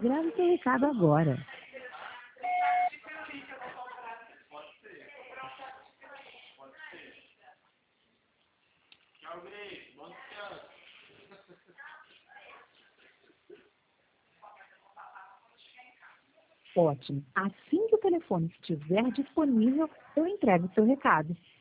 Grave seu recado agora. Ótimo. Assim que o telefone estiver disponível, eu entrego o seu recado.